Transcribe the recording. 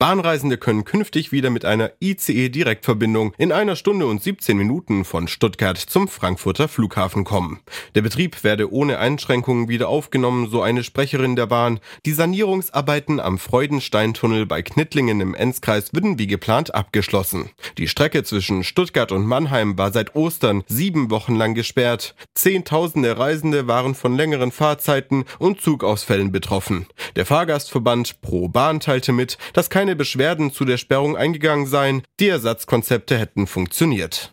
Bahnreisende können künftig wieder mit einer ICE-Direktverbindung in 1 Stunde und 17 Minuten von Stuttgart zum Frankfurter Flughafen kommen. Der Betrieb werde ohne Einschränkungen wieder aufgenommen, so eine Sprecherin der Bahn. Die Sanierungsarbeiten am Freudensteintunnel bei Knittlingen im Enzkreis würden wie geplant abgeschlossen. Die Strecke zwischen Stuttgart und Mannheim war seit Ostern 7 Wochen lang gesperrt. Zehntausende Reisende waren von längeren Fahrzeiten und Zugausfällen betroffen. Der Fahrgastverband Pro Bahn teilte mit, dass keine Beschwerden zu der Sperrung eingegangen seien, die Ersatzkonzepte hätten funktioniert.